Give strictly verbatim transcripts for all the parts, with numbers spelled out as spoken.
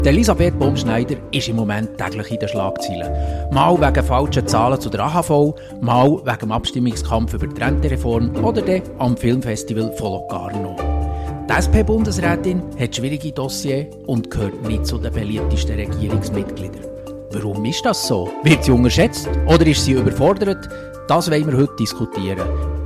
Elisabeth Baumschneider ist im Moment täglich in den Schlagzeilen. Mal wegen falschen Zahlen zu der A H V, mal wegen dem Abstimmungskampf über die Rentenreform oder dann am Filmfestival von Locarno. Die S P-Bundesrätin hat schwierige Dossiers und gehört nicht zu den beliebtesten Regierungsmitgliedern. Warum ist das so? Wird sie unterschätzt oder ist sie überfordert? Das wollen wir heute diskutieren.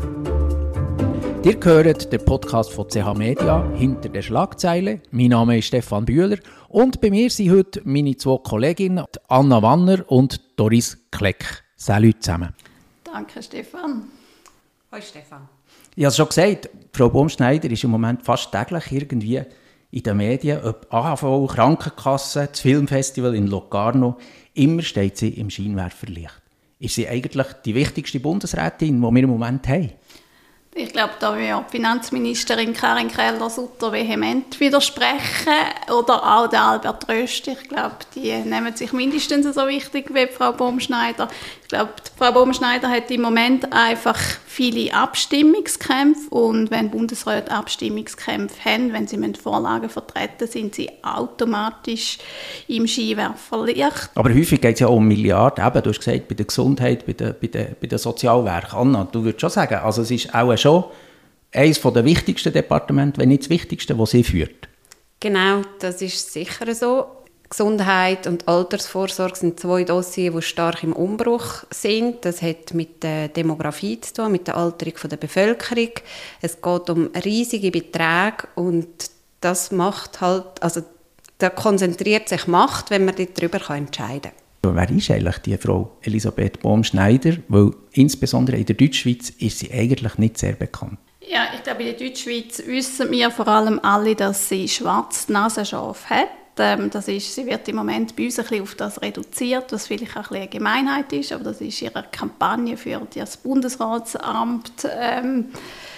Ihr hört den Podcast von C H Media «Hinter der Schlagzeile». Mein Name ist Stefan Bühler und bei mir sind heute meine zwei Kolleginnen Anna Wanner und Doris Kleck. Salut zusammen. Danke, Stefan. Hallo, Stefan. Ich habe es schon gesagt, Frau Baumschneider ist im Moment fast täglich irgendwie in den Medien, ob A H V, Krankenkasse, das Filmfestival in Locarno, immer steht sie im Scheinwerferlicht. Ist sie eigentlich die wichtigste Bundesrätin, die wir im Moment haben? Ich glaube, da wird die Finanzministerin Karin Keller-Sutter vehement widersprechen. Oder auch der Albert Rösti. Ich glaube, die nehmen sich mindestens so wichtig wie Frau Baumschneider. Ich glaube, Frau Baumschneider hat im Moment einfach viele Abstimmungskämpfe. Und wenn Bundesräte Abstimmungskämpfe haben, wenn sie Vorlagen vertreten, sind sie automatisch im Scheinwerferlicht. Aber häufig geht es ja um Milliarden. Eben, du hast gesagt, bei der Gesundheit, bei den bei der, bei der Sozialwerken. Anna, du würdest schon sagen, also es ist auch schon eines der wichtigsten Departemente, wenn nicht das wichtigste, das sie führt. Genau, das ist sicher so. Gesundheit und Altersvorsorge sind zwei Dossiers, die stark im Umbruch sind. Das hat mit der Demografie zu tun, mit der Alterung der Bevölkerung. Es geht um riesige Beträge und das macht halt, also da konzentriert sich Macht, wenn man darüber entscheiden kann. Wer ist eigentlich die Frau Elisabeth Baumschneider? Weil insbesondere in der Deutschschweiz ist sie eigentlich nicht sehr bekannt. Ja, ich glaube, in der Deutschschweiz wissen wir vor allem alle, dass sie schwarze Nasenscharf hat. Ähm, das ist, sie wird im Moment bei uns ein bisschen auf das reduziert, was vielleicht auch ein bisschen eine Gemeinheit ist, aber das ist ihre Kampagne für das Bundesratsamt ähm,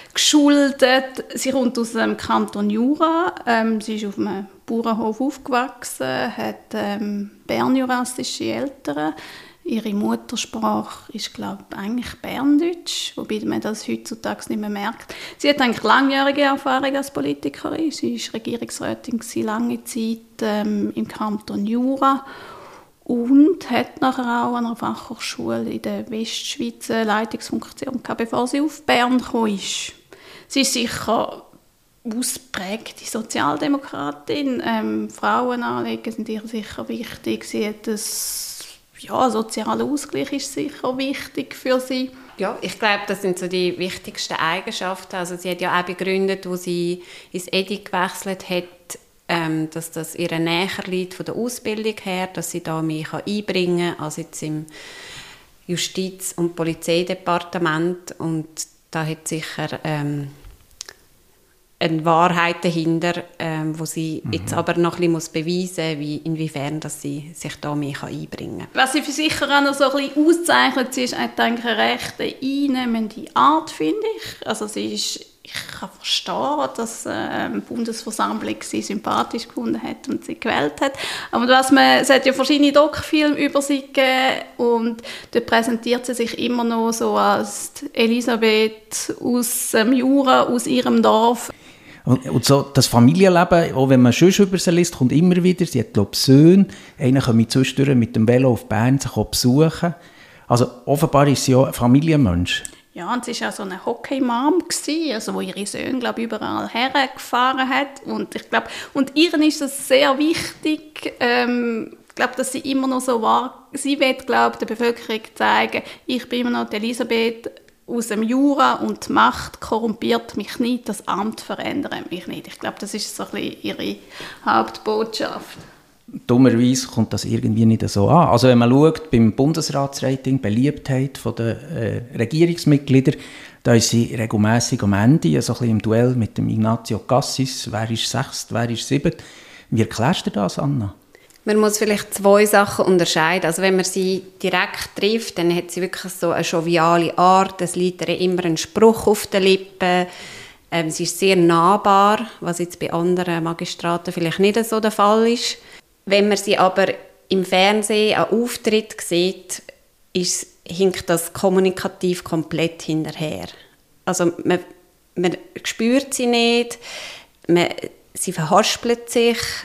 geschuldet. Sie kommt aus dem Kanton Jura. Ähm, sie ist auf einem Bauernhof aufgewachsen, hat ähm, bernjurassische Eltern. Ihre Muttersprache ist, glaube ich, eigentlich Berndeutsch, wobei man das heutzutage nicht mehr merkt. Sie hat eigentlich langjährige Erfahrung als Politikerin. Sie war Regierungsrätin lange Zeit ähm, im Kanton Jura und hat nachher auch an einer Fachhochschule in der Westschweiz eine Leitungsfunktion gehabt, bevor sie auf Bern kam. Sie ist sicher ausprägte Sozialdemokratin. Ähm, Frauenanliegen sind ihr sicher wichtig. Sie hat das Ja, sozialer Ausgleich ist sicher wichtig für sie. Ja, ich glaube, das sind so die wichtigsten Eigenschaften. Also sie hat ja auch begründet, wo sie ins E D I gewechselt hat, ähm, dass das ihr näher liegt von der Ausbildung her, dass sie da mehr einbringen kann als jetzt im Justiz- und Polizeidepartement. Und da hat sicher ähm, eine Wahrheit dahinter, ähm, wo sie mhm. jetzt aber noch ein bisschen beweisen muss, wie, inwiefern dass sie sich da mehr einbringen kann. Was sie für sicher auch noch so ein bisschen auszeichnet, sie ist eigentlich eine recht einnehmende Art, finde ich. Also sie ist, ich kann verstehen, dass äh, die Bundesversammlung sie sympathisch gefunden hat und sie gewählt hat. Aber was man, es hat ja verschiedene Doc-Filme über sie gegeben und dort präsentiert sie sich immer noch so als Elisabeth aus dem Jura, aus ihrem Dorf. Und so das Familienleben, auch wenn man schon über sie liest, kommt immer wieder. Sie hat, glaube ich, Söhne. Einer kommt zwischendurch mit dem Velo auf Bern sich besuchen. Also offenbar ist sie ja ein Familienmensch. Ja, und sie war auch so eine Hockey-Mom, also wo ihre Söhne, glaube ich, überall hergefahren hat. Und ich glaube, und ihren ist das sehr wichtig, ähm, ich glaube, dass sie immer noch so war. Sie will, glaube ich, der Bevölkerung zeigen, ich bin immer noch die Elisabeth aus dem Jura und die Macht korrumpiert mich nicht, das Amt verändert mich nicht. Ich glaube, das ist so ein bisschen ihre Hauptbotschaft. Dummerweise kommt das irgendwie nicht so an. Also wenn man schaut, beim Bundesratsrating, Beliebtheit der äh, Regierungsmitglieder, da ist sie regelmässig am Ende, so ein bisschen im Duell mit dem Ignazio Cassis. Wer ist sechst, wer ist siebent? Wie erklärst du das, Anna? Man muss vielleicht zwei Sachen unterscheiden. Also wenn man sie direkt trifft, dann hat sie wirklich so eine joviale Art. Es liegt ihr immer ein Spruch auf den Lippen. Ähm, sie ist sehr nahbar, was jetzt bei anderen Magistraten vielleicht nicht so der Fall ist. Wenn man sie aber im Fernsehen einen Auftritt sieht, ist, hinkt das kommunikativ komplett hinterher. Also man, man spürt sie nicht, man, sie verhaspelt sich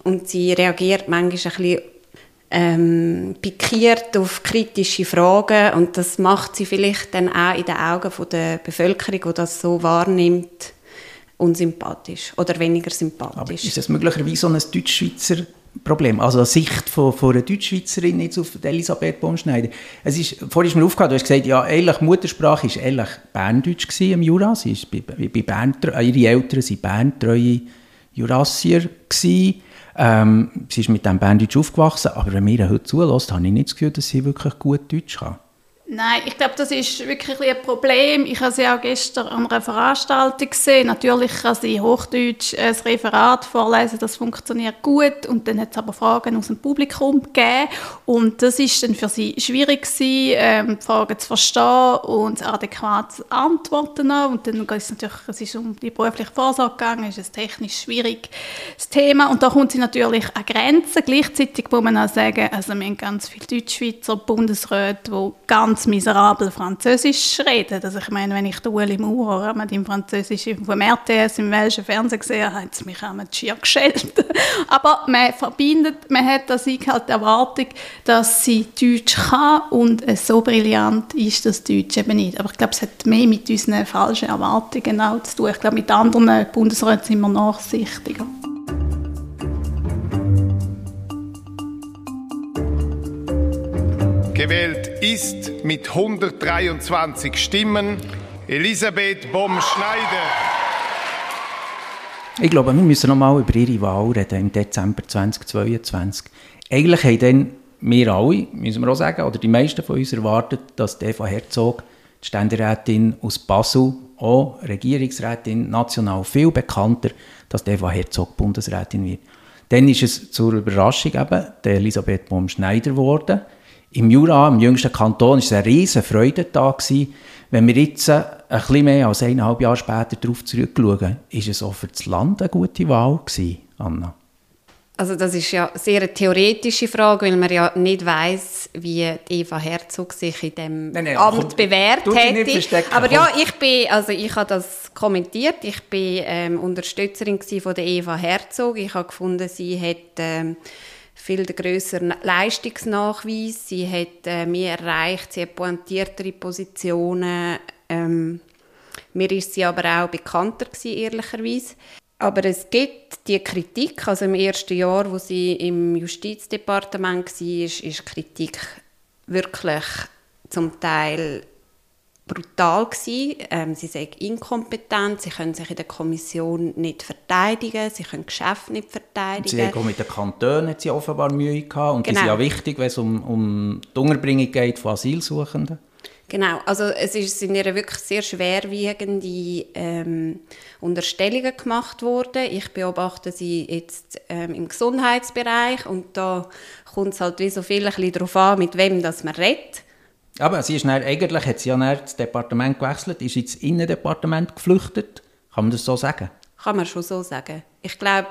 und sie reagiert manchmal ein bisschen ähm, pikiert auf kritische Fragen und das macht sie vielleicht dann auch in den Augen von der Bevölkerung, die das so wahrnimmt, unsympathisch oder weniger sympathisch. Aber ist das möglicherweise so ein Deutschschweizer Problem? Also eine Sicht von, von einer Deutschschweizerin jetzt auf Elisabeth Baumschneider. Es ist, vorhin ist mir aufgefallen, du hast gesagt, ja, eigentlich Muttersprache war eigentlich Berndeutsch gewesen im Jura. Sie ist bei, bei Bern, ihre Eltern waren berntreue Jurassier gewesen. Ähm, sie ist mit dem Berndeutsch aufgewachsen, aber wenn mir heute zulässt, habe ich nicht das Gefühl, dass sie wirklich gut Deutsch kann. Nein, ich glaube, das ist wirklich ein Problem. Ich habe sie auch gestern an einer Veranstaltung gesehen. Natürlich kann sie Hochdeutsch ein Referat vorlesen, das funktioniert gut. Und dann hat es aber Fragen aus dem Publikum gegeben. Und das ist dann für sie schwierig gewesen, ähm, die Fragen zu verstehen und adäquat zu antworten. Und dann geht es natürlich, es ist um die berufliche Vorsorge gegangen, ist ein technisch schwieriges Thema. Und da kommt sie natürlich an Grenzen. Gleichzeitig muss man auch sagen, also wir haben ganz viele Deutschschweizer Bundesräte, die ganz miserabel Französisch reden. Also ich meine, wenn ich den Ueli Maurer mit dem Französisch vom R T S im welschen Fernsehen gesehen habe, hat es mich auch mit schier geschält. Aber man verbindet, man hat das halt die Erwartung, dass sie Deutsch kann und so brillant ist das Deutsch eben nicht. Aber ich glaube, es hat mehr mit unseren falschen Erwartungen auch zu tun. Ich glaube, mit anderen Bundesräten sind wir nachsichtiger. Gewählt ist mit hundertdreiundzwanzig Stimmen Elisabeth Baumschneider. Ich glaube, wir müssen noch mal über ihre Wahl reden im Dezember zweitausendzweiundzwanzig. Eigentlich haben dann wir alle, müssen wir auch sagen, oder die meisten von uns erwartet, dass Eva Herzog, die Ständerätin aus Basel, auch Regierungsrätin, national viel bekannter, dass Eva Herzog Bundesrätin wird. Dann ist es zur Überraschung eben der Elisabeth Baumschneider geworden. Im Jura, im jüngsten Kanton, war es eine riesige Freude da gewesen. Wenn wir jetzt ein bisschen mehr als eineinhalb Jahre später darauf zurückschauen, ist es auch für das Land eine gute Wahl gewesen, Anna? Also das ist ja eine sehr theoretische Frage, weil man ja nicht weiss, wie Eva Herzog sich in dem nein, nein, Amt komm, bewährt hätte. Aber ja, ich bin, also ich habe das kommentiert. Ich bin ähm, Unterstützerin von der Eva Herzog. Ich habe gefunden, sie hat ähm, viel grösseren Leistungsnachweis. Sie hat äh, mehr erreicht, sie hat pointiertere Positionen. Ähm, mir ist sie aber auch bekannter gewesen, ehrlicherweise. Aber es gibt die Kritik, also im ersten Jahr, wo sie im Justizdepartement war, ist, ist Kritik wirklich zum Teil brutal gewesen. Ähm, sie sei inkompetent, sie können sich in der Kommission nicht verteidigen, sie können Geschäfte nicht verteidigen. Sie haben auch mit den Kantonen hat sie offenbar Mühe gehabt und genau. Das ist ja wichtig, wenn es um, um die Unterbringung geht von Asylsuchenden. Genau, also es ist in ihr wirklich sehr schwerwiegende ähm, Unterstellungen gemacht worden. Ich beobachte sie jetzt ähm, im Gesundheitsbereich und da kommt es halt wie so viel ein bisschen darauf an, mit wem das man redet. Aber sie ist dann, eigentlich hat sie ja dann das Departement gewechselt, ist ins Innendepartement geflüchtet. Kann man das so sagen? Kann man schon so sagen. Ich glaube,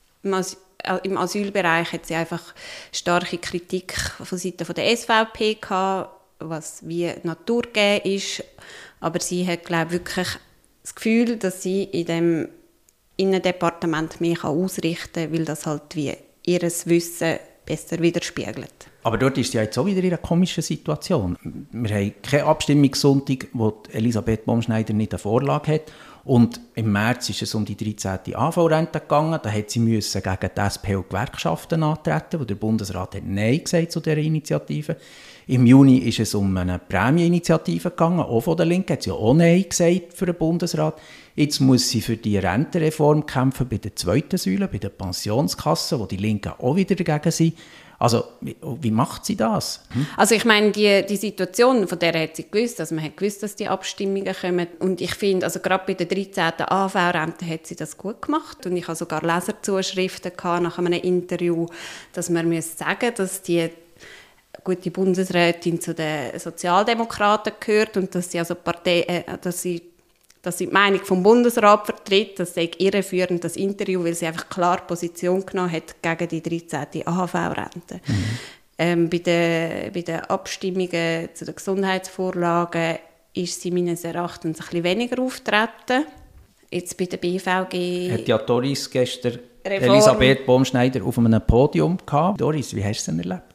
im Asylbereich hat sie einfach starke Kritik von Seiten der S V P gehabt, was wie naturgegeben ist. Aber sie hat, glaube ich, wirklich das Gefühl, dass sie in dem Innendepartement mehr ausrichten kann, weil das halt wie ihr Wissen besser widerspiegelt. Aber dort ist sie jetzt auch wieder in einer komischen Situation. Wir haben keine Abstimmungssonntag, wo Elisabeth Baumschneider nicht eine Vorlage hat. Und im März ist es um die dreizehnte A V-Rente gegangen. Da hat sie müssen gegen die S P und Gewerkschaften antreten, wo der Bundesrat hat Nein gesagt zu dieser Initiative. Im Juni ist es um eine Prämieninitiative gegangen, auch von der Linken, hat sie ja auch Nein gesagt für den Bundesrat. Jetzt muss sie für die Rentenreform kämpfen bei der zweiten Säule, bei der Pensionskasse, wo die Linken auch wieder dagegen sind. Also, wie, wie macht sie das? Hm? Also ich meine, die, die Situation, von der hat sie gewusst, also man hat gewusst, dass die Abstimmungen kommen. Und ich finde, also gerade bei der dreizehnten A V-Rente hat sie das gut gemacht. Und ich habe sogar Leserzuschriften gehabt nach einem Interview, dass man muss sagen, dass die gute Bundesrätin zu den Sozialdemokraten gehört und dass sie also Partei, äh, dass sie dass sie die Meinung vom Bundesrat vertritt, das sei irreführend, das Interview, weil sie einfach klar Position genommen hat gegen die dreizehnte A H V-Rente. Mhm. Ähm, bei den bei den Abstimmungen zu den Gesundheitsvorlagen ist sie meines Erachtens ein bisschen weniger auftreten. Jetzt bei der B V G... Hat ja Doris gestern Reform. Elisabeth Baumschneider auf einem Podium gehabt. Doris, wie hast du es denn erlebt?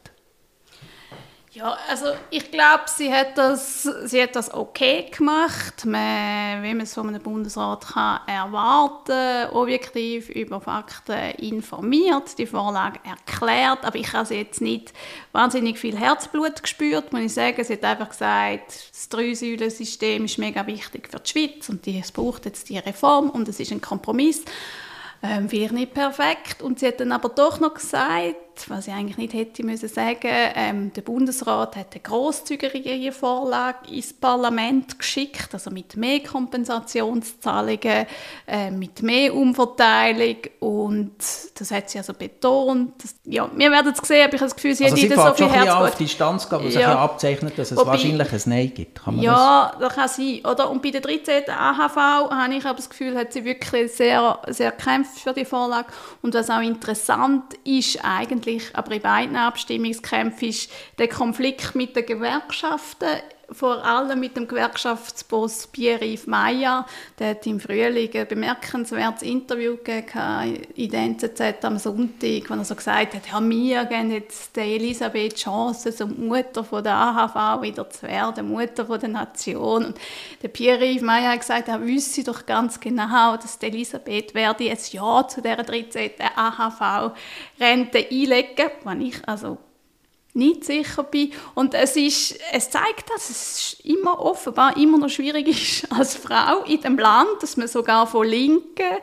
Ja, also ich glaube, sie hat das, sie hat das okay gemacht, man, wie man es von einem Bundesrat kann erwarten, objektiv über Fakten informiert, die Vorlage erklärt, aber ich habe sie jetzt nicht wahnsinnig viel Herzblut gespürt, muss ich sagen. Sie hat einfach gesagt, das Drei-Säulen-System ist mega wichtig für die Schweiz und die, es braucht jetzt die Reform und es ist ein Kompromiss. Ähm, vielleicht nicht perfekt. Und sie hat dann aber doch noch gesagt, was ich eigentlich nicht hätte müssen sagen, ähm, der Bundesrat hat eine grosszügige Vorlage ins Parlament geschickt, also mit mehr Kompensationszahlungen, äh, mit mehr Umverteilung, und das hat sie also betont. Das, ja, wir werden es sehen, aber ich habe das Gefühl, sie also hat sie nicht so viel Herzblut. Herzblut. Auf die Distanz gehen, was ja. sich ja abzeichnet, dass es Wobei, wahrscheinlich ein Nein gibt. Kann man ja, das? das kann sein. Oder? Und bei der dreizehnten A H V habe ich aber das Gefühl, hat sie wirklich sehr, sehr gekämpft für die Vorlage. Und was auch interessant ist, eigentlich, aber in beiden Abstimmungskämpfen, ist der Konflikt mit den Gewerkschaften, vor allem mit dem Gewerkschaftsboss Pierre-Yves Meyer. Der hat im Frühling ein bemerkenswertes Interview gegeben in der N Z Z am Sonntag, wo er so gesagt hat, ja, wir geben jetzt der Elisabeth Chance, so Mutter von der A H V wieder zu werden, Mutter von der Nation. Und der Pierre-Yves Meyer hat gesagt, er wüsste doch ganz genau, dass die Elisabeth werde ein Ja zu dieser dreizehnten A H V-Rente einlegen, wenn ich also nicht sicher bin. Und es, ist, es zeigt, dass es immer offenbar immer noch schwierig ist als Frau in dem Land, dass man sogar von linken,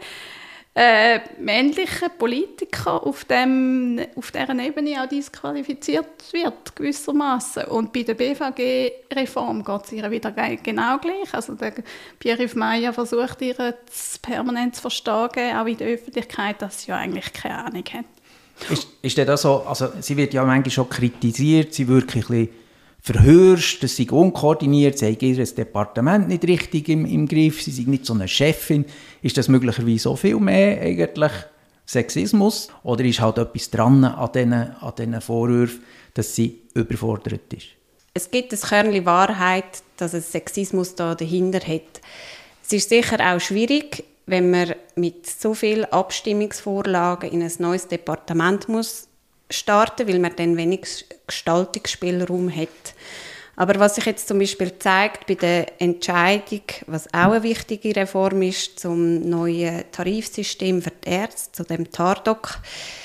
äh, männlichen Politikern auf, dem, auf dieser Ebene auch disqualifiziert wird, gewissermaßen. Und bei der B V G-Reform geht es ihr wieder genau gleich. Also der Pierre-Yves Meyer versucht, ihr permanent zu verstehen, auch in der Öffentlichkeit, dass sie ja eigentlich keine Ahnung hat. Ist, ist das so, also sie wird ja manchmal schon kritisiert, sie wird ein bisschen verhörscht, sie sei unkoordiniert, sie hat ihr Departement nicht richtig im, im Griff, sie sei nicht so eine Chefin. Ist das möglicherweise so viel mehr eigentlich Sexismus? Oder ist halt etwas dran an diesen, an diesen Vorwürfen, dass sie überfordert ist? Es gibt ein Körnchen Wahrheit, dass es Sexismus da dahinter hat. Es ist sicher auch schwierig, wenn man mit so vielen Abstimmungsvorlagen in ein neues Departement muss starten, weil man dann wenig Gestaltungsspielraum hat. Aber was sich jetzt zum Beispiel zeigt bei der Entscheidung, was auch eine wichtige Reform ist, zum neuen Tarifsystem für die Ärzte, zu dem TARDOC,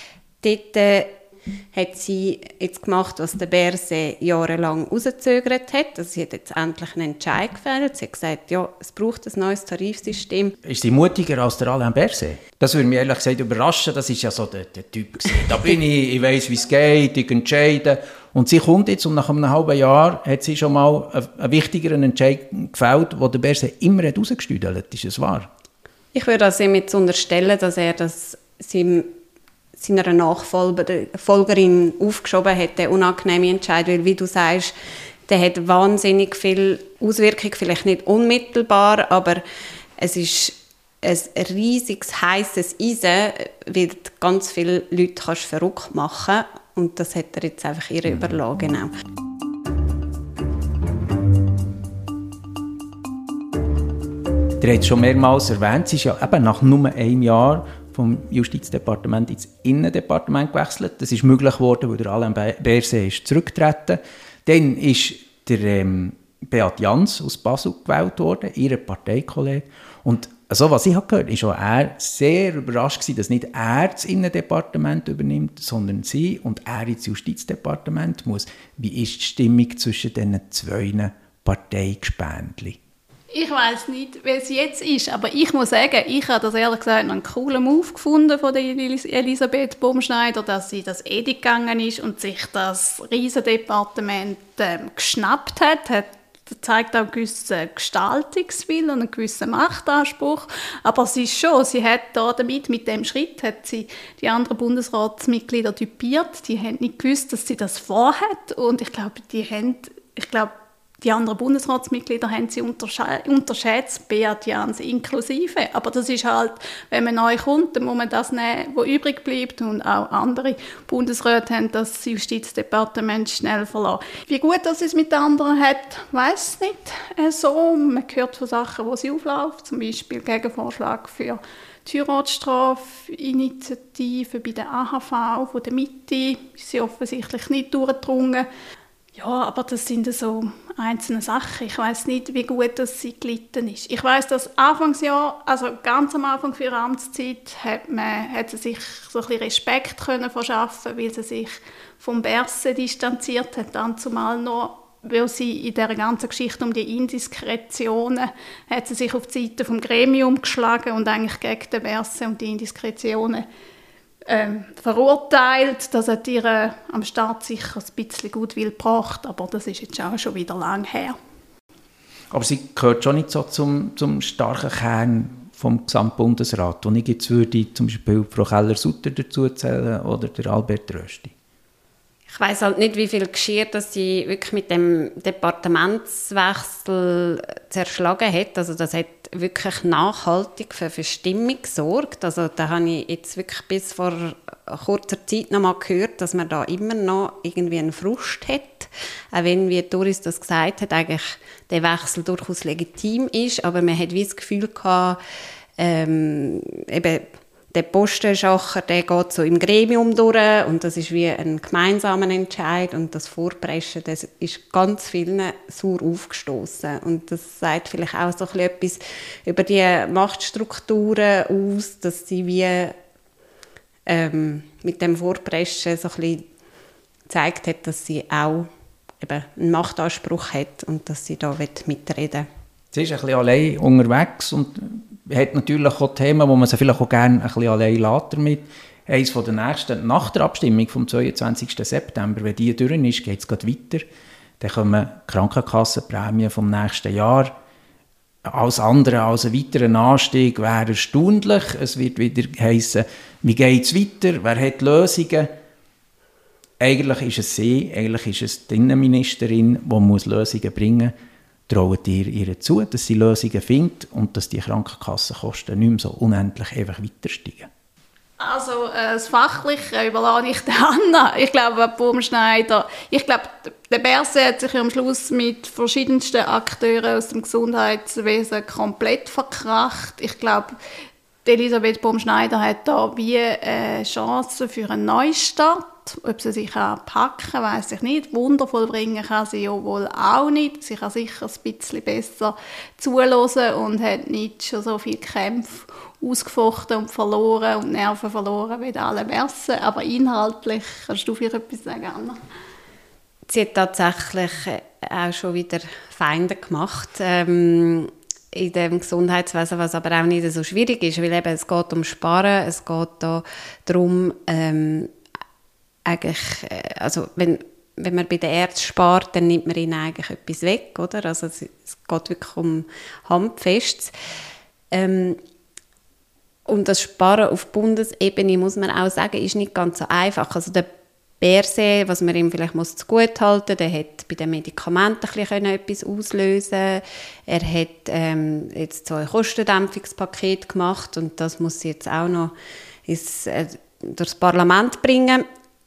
dort äh, hat sie jetzt gemacht, was der Berset jahrelang rausgezögert hat. Also sie hat jetzt endlich einen Entscheid gefällt. Sie hat gesagt, ja, es braucht ein neues Tarifsystem. Ist sie mutiger als der Alain Berset? Das würde mich ehrlich gesagt überraschen. Das ist ja so der, der Typ gewesen. Da bin ich, ich weiss, wie es geht, ich entscheide. Und sie kommt jetzt und nach einem halben Jahr hat sie schon mal einen, einen wichtigeren Entscheid gefällt, den der Berset immer rausgestüdelt hat. Ist das wahr? Ich würde also ihm jetzt unterstellen, dass er das seinem seiner Nachfolgerin aufgeschoben hat, der unangenehme Entscheid, weil, wie du sagst, der hat wahnsinnig viel Auswirkung, vielleicht nicht unmittelbar, aber es ist ein riesiges, heisses Eisen, weil ganz viele Leute kannst verrückt machen, und das hat er jetzt einfach ihr überlassen. Genau. Ihr habt es schon mehrmals erwähnt, sie ist ja eben nach nur einem Jahr vom Justizdepartement ins Innendepartement gewechselt. Das ist möglich geworden, weil der Alain Berset ist zurückgetreten. Dann ist der ähm, Beat Jans aus Basel gewählt worden, ihr Parteikollege. Und also, was ich habe gehört, ist auch er sehr überrascht gewesen, dass nicht er das Innendepartement übernimmt, sondern sie und er ins Justizdepartement muss. Wie ist die Stimmung zwischen diesen zwei Parteigespändchen? Ich weiss nicht, wie es jetzt ist, aber ich muss sagen, ich habe das ehrlich gesagt noch einen coolen Move gefunden von der Elisabeth Baumschneider, dass sie das Edit gegangen ist und sich das Riesendepartement ähm, geschnappt hat. hat. Das zeigt auch einen gewissen Gestaltungswillen und einen gewissen Machtanspruch. Aber sie ist schon, sie hat da damit, mit dem Schritt, hat sie die anderen Bundesratsmitglieder typiert. Die haben nicht gewusst, dass sie das vorhat. Und ich glaube, die haben, ich glaube, die anderen Bundesratsmitglieder haben sie unterschätzt, Beat Jans inklusive. Aber das ist halt, wenn man neu kommt, dann muss man das nehmen, was übrig bleibt. Und auch andere Bundesräte haben das Justizdepartement schnell verlassen. Wie gut dass es mit den anderen hat, weiss nicht so. Man hört von Sachen, die sie auflaufen, zum Beispiel Gegenvorschlag für die Heiratsstrafinitiative bei der A H V von der Mitte ist sie offensichtlich nicht durchgedrungen. Ja, aber das sind so einzelne Sachen. Ich weiß nicht, wie gut das sie gelitten ist. Ich weiß, dass Anfangsjahr, also ganz am Anfang für ihre Amtszeit, hat, man, hat sie sich so ein bisschen Respekt können verschaffen, weil sie sich vom Berset distanziert hat, dann zumal noch, weil sie in dieser ganzen Geschichte um die Indiskretionen hat sie sich auf die Seite vom Gremium geschlagen und eigentlich gegen den Berset und die Indiskretionen Ähm, verurteilt. Das hat ihr äh, am Start sicher ein bisschen Gutwill gebracht, aber das ist jetzt auch schon wieder lang her. Aber sie gehört schon nicht so zum, zum starken Kern vom Gesamtbundesrat, wo ich jetzt würde zum Beispiel Frau Keller-Sutter dazu zählen oder der Albert Rösti. Ich weiss halt nicht, wie viel Geschirr dass sie wirklich mit dem Departementswechsel zerschlagen hat. Also das hat wirklich nachhaltig für Verstimmung gesorgt. Also da habe ich jetzt wirklich bis vor kurzer Zeit noch mal gehört, dass man da immer noch irgendwie einen Frust hat. Auch wenn, wie Doris das gesagt hat, eigentlich der Wechsel durchaus legitim ist. Aber man hat wie das Gefühl gehabt, ähm, eben der Postenschacher, der geht so im Gremium durch und das ist wie ein gemeinsamer Entscheid und das Vorpreschen, das ist ganz vielen sauer aufgestoßen und das sagt vielleicht auch so ein bisschen etwas über die Machtstrukturen aus, dass sie wie ähm, mit dem Vorpreschen so ein bisschen gezeigt hat, dass sie auch eben einen Machtanspruch hat und dass sie da mitreden will. Sie ist ein bisschen allein unterwegs und hat natürlich auch Themen, wo man sie vielleicht auch gerne ein bisschen allein lässt damit. Eines der nächsten, nach der Abstimmung vom zweiundzwanzigsten September, wenn die durch ist, geht es gleich weiter. Dann kommen die Krankenkassenprämien vom nächsten Jahr. Alles andere als ein weiterer Anstieg wäre erstaunlich. Es wird wieder heissen, wie geht es weiter, wer hat Lösungen. Eigentlich ist es sie, eigentlich ist es die Innenministerin, die muss Lösungen bringen muss. Traut ihr ihr zu, dass sie Lösungen findet und dass die Krankenkassenkosten nicht mehr so unendlich einfach weiter steigen? Also äh, das Fachliche überlasse ich der Anna. Ich glaube, Baumschneider, ich glaube, der Berset hat sich am Schluss mit verschiedensten Akteuren aus dem Gesundheitswesen komplett verkracht. Ich glaube, Elisabeth Baumschneider hat da wie eine Chance für einen Neustart. Ob sie sich packen kann, weiss ich nicht. Wundervoll bringen kann sie ja wohl auch nicht. Sie kann sicher ein bisschen besser zuhören und hat nicht schon so viele Kämpfe ausgefochten und verloren und Nerven verloren wie alle Berset. Aber inhaltlich kannst du vielleicht etwas sagen, Anna? Sie hat tatsächlich auch schon wieder Feinde gemacht. Ähm in dem Gesundheitswesen, was aber auch nicht so schwierig ist, weil eben es geht um Sparen, es geht da darum, ähm, eigentlich, also wenn, wenn man bei den Ärzten spart, dann nimmt man ihnen eigentlich etwas weg, oder? Also es, es geht wirklich um Handfestes. Ähm, und das Sparen auf Bundesebene, muss man auch sagen, ist nicht ganz so einfach. Also der Berset, was man ihm vielleicht muss zugutehalten muss, der hat bei den Medikamenten ein bisschen etwas auslösen. Er hat ähm, jetzt zwei Kostendämpfungspakete gemacht und das muss sie jetzt auch noch ins, äh, durchs Parlament bringen.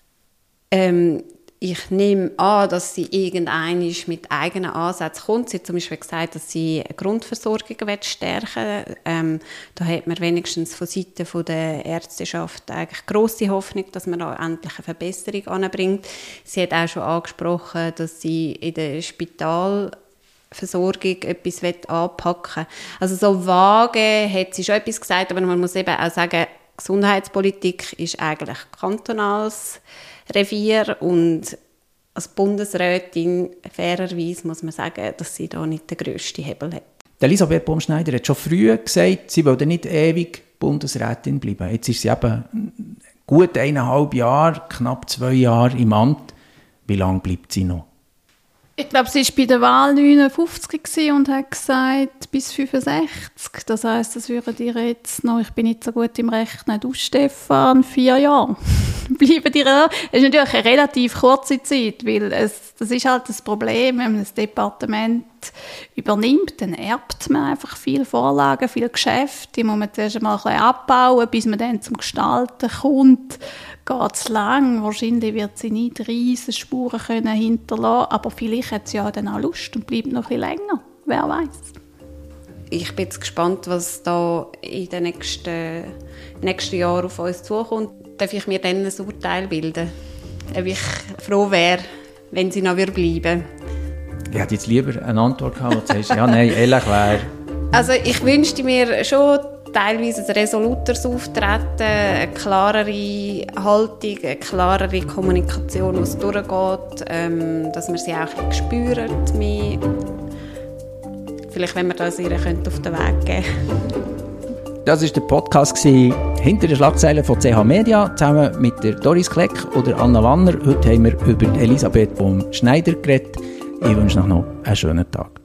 Ähm, ich nehme an, dass sie irgendwann mit eigenen Ansätzen kommt. Sie hat zum Beispiel gesagt, dass sie eine Grundversorgung stärken will. Ähm, da hat man wenigstens von Seiten der Ärzteschaft eigentlich grosse Hoffnung, dass man da endlich eine Verbesserung anbringt. Sie hat auch schon angesprochen, dass sie in der Spitalversorgung etwas anpacken will. Also so vage hat sie schon etwas gesagt, aber man muss eben auch sagen, Gesundheitspolitik ist eigentlich kantonales Revier und als Bundesrätin fairerweise muss man sagen, dass sie da nicht den grössten Hebel hat. Elisabeth Baumschneider hat schon früh gesagt, sie will nicht ewig Bundesrätin bleiben. Jetzt ist sie eben gut eineinhalb Jahre, knapp zwei Jahre im Amt. Wie lange bleibt sie noch? Ich glaube, sie war bei der Wahl neunundfünfzig und hat gesagt, bis fünfundsechzig. Das heisst, das würden ihr jetzt noch, ich bin nicht so gut im Rechnen, du Stefan, vier Jahre bleiben dir da. Das ist natürlich eine relativ kurze Zeit, weil es, das ist halt das Problem, wenn man das Departement übernimmt, dann erbt man einfach viele Vorlagen, viele Geschäfte, die muss man zuerst einmal ein bisschen abbauen, bis man dann zum Gestalten kommt. Geht es lang, wahrscheinlich wird sie nicht riesige Spuren können hinterlassen, aber vielleicht hat sie ja dann auch Lust und bleibt noch ein bisschen länger, wer weiß. ich bin jetzt gespannt, was da in den nächsten, nächsten Jahren auf uns zukommt. Darf ich mir dann ein Urteil bilden, ob ich froh wäre, wenn sie noch bleiben würde. Ich hätte jetzt lieber eine Antwort gehabt, wo du sagst, ja, nein, ehrlich wäre. Also ich wünschte mir schon teilweise ein resoluteres Auftreten, eine klarere Haltung, eine klarere Kommunikation, was durchgeht, ähm, dass man sie auch ein bisschen spürt. Mehr. Vielleicht, wenn wir das ihr auf den Weg geben könnte. Das war der Podcast «Hinter den Schlagzeilen» von C H Media, zusammen mit der Doris Kleck oder Anna Wanner. Heute haben wir über Elisabeth Bohm-Schneider geredet. Ich wünsche noch einen schönen Tag.